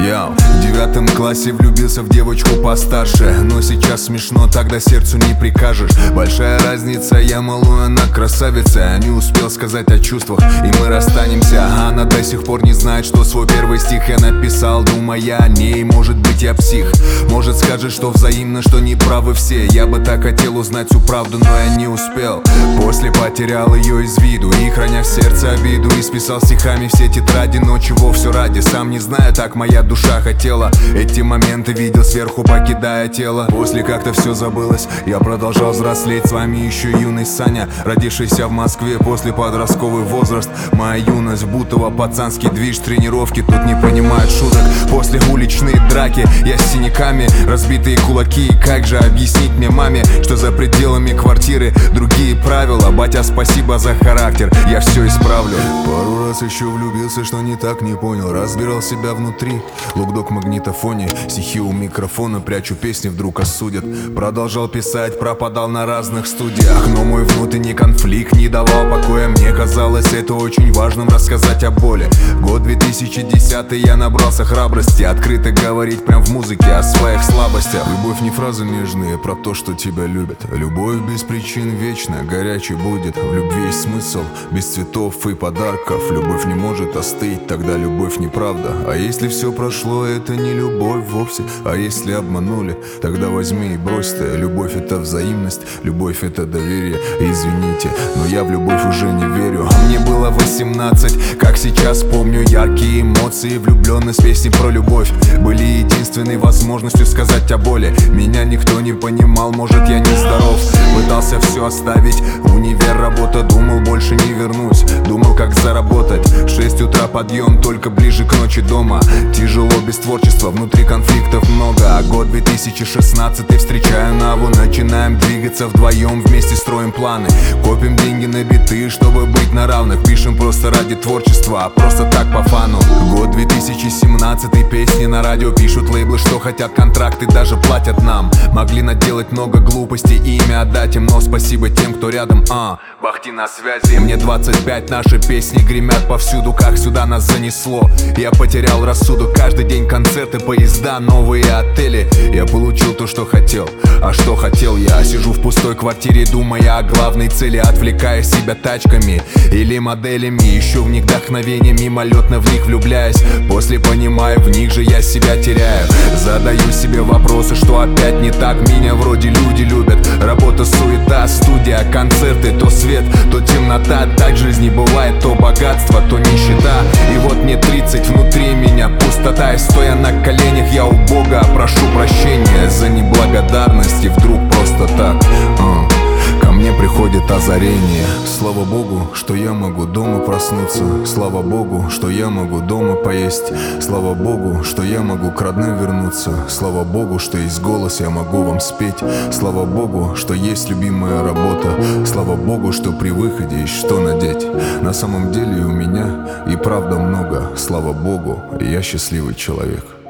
Я в 9 классе влюбился в девочку постарше, но сейчас смешно, тогда сердцу не прикажешь. Большая разница, я малую, она красавица. Я не успел сказать о чувствах, и мы расстанемся. Она до сих пор не знает, что свой первый стих я написал, думая о ней. Может быть, я псих, может скажет, что взаимно, что не правы все. Я бы так хотел узнать всю правду, но я не успел. После потерял ее из виду и, храня в сердце обиду, исписал стихами все тетради. Но чего все ради, сам не знаю, так моя душа хотела. Эти моменты видел сверху, покидая тело. После как-то все забылось, я продолжал взрослеть. С вами еще юный Саня, родившийся в Москве после подростковый возраст. Моя юность, Бутово, пацанский движ, тренировки, тут не понимают шуток. После уличные драки, я с синяками, разбитые кулаки. И как же объяснить мне маме, что за пределами квартиры другие правила? Батя, спасибо за характер, я все исправлю. Пару раз еще влюбился, что не так, не понял. Разбирал себя внутри, лукдог в магнитофоне, стихи у микрофона, прячу песни, вдруг осудят. Продолжал писать, пропадал на разных студиях, но мой внутренний конфликт не давал покоя. Мне казалось это очень важным, рассказать о боли. Год 2010, я набрался храбрости открыто говорить прям в музыке о своих слабостях. Любовь не фразы нежные про то, что тебя любят. Любовь без причин вечна, горячей будет. В любви есть смысл, без цветов и подарков. Любовь не может остыть, тогда любовь неправда. А если все прошло, это не любовь вовсе. А если обманули, тогда возьми и брось-то. Любовь это взаимность, любовь это доверие. Извините, но я в любовь уже не верю. Мне было 18, как сейчас помню, яркие эмоции, влюбленность, песни про любовь были единственной возможностью сказать о боли. Меня никто не понимал, может я нездоров. Пытался все оставить, универ, работа, думал больше не вернусь. Думал как заработать, 6 утра подъем, только ближе к ночи дома. Тяжело без творчества, внутри конфликтов много. А год 2016, встречаю Наву, начинаем двигаться вдвоем, вместе строим планы. Копим деньги на биты, чтобы быть на равных. Пишем просто ради творчества, а просто так по фану. Год 2017, песни на радио пишут лейблы, что хотят контракты, даже платят нам. Могли наделать много глупостей, имя отдать им, но спасибо тем, кто рядом. Бахти на связи. Мне 25, наши песни гремят повсюду, как сюда нас занесло. Я потерял рассудок, каждый день концерты, поезда, новые отели. Я получил то, что хотел, а что хотел я? Сижу в пустой квартире, думая о главной цели, отвлекая себя тачками или моделями. Ищу в них вдохновение, мимолетно в них влюбляюсь. После понимаю, в них же я себя теряю. Задаю себе вопросы, что опять не так. Меня вроде люди любят, работа, суета, студия, концерты. То свет, то темнота, так в жизни бывает. То богатство, то нищета. И вот мне 30, внутри меня пустота. И стоя на коленях, я у Бога прошу прощения за неблагодарность. И вдруг просто так ко мне приходит озарение. Слава Богу, что я могу дома проснуться. Слава Богу, что я могу дома поесть. Слава Богу, что я могу к родным вернуться. Слава Богу, что есть голос, я могу вам спеть. Слава Богу, что есть любимая работа. Слава Богу, что при выходе есть что надеть. На самом деле у меня и правда много. Слава Богу, я счастливый человек.